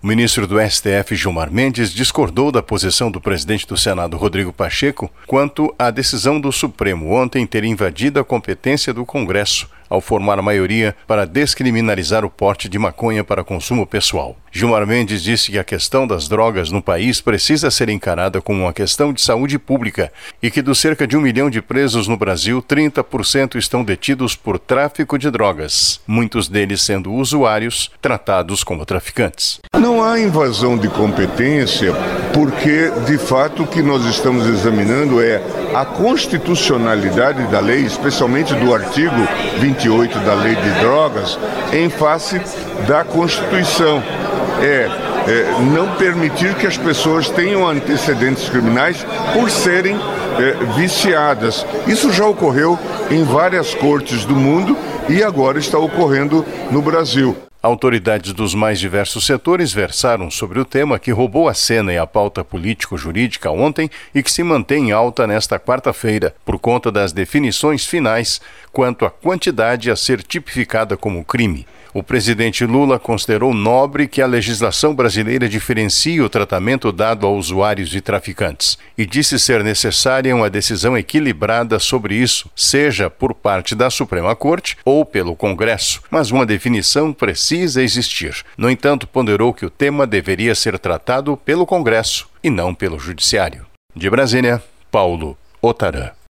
O ministro do STF, Gilmar Mendes, discordou da posição do presidente do Senado, Rodrigo Pacheco, quanto à decisão do Supremo ontem ter invadido a competência do Congresso ao formar a maioria para descriminalizar o porte de maconha para consumo pessoal. Gilmar Mendes disse que a questão das drogas no país precisa ser encarada como uma questão de saúde pública e que dos cerca de 1 milhão de presos no Brasil, 30% estão detidos por tráfico de drogas, muitos deles sendo usuários tratados como traficantes. Não há invasão de competência porque, de fato, o que nós estamos examinando é a constitucionalidade da lei, especialmente do artigo 28 da Lei de Drogas, em face da Constituição. Não permitir que as pessoas tenham antecedentes criminais por serem viciadas. Isso já ocorreu em várias cortes do mundo e agora está ocorrendo no Brasil. Autoridades dos mais diversos setores versaram sobre o tema que roubou a cena e a pauta político-jurídica ontem e que se mantém alta nesta quarta-feira, por conta das definições finais quanto à quantidade a ser tipificada como crime. O presidente Lula considerou nobre que a legislação brasileira diferencie o tratamento dado a usuários e traficantes e disse ser necessária uma decisão equilibrada sobre isso, seja por parte da Suprema Corte ou pelo Congresso, mas uma definição precisa existir. No entanto, ponderou que o tema deveria ser tratado pelo Congresso e não pelo Judiciário. De Brasília, Paulo Otarã.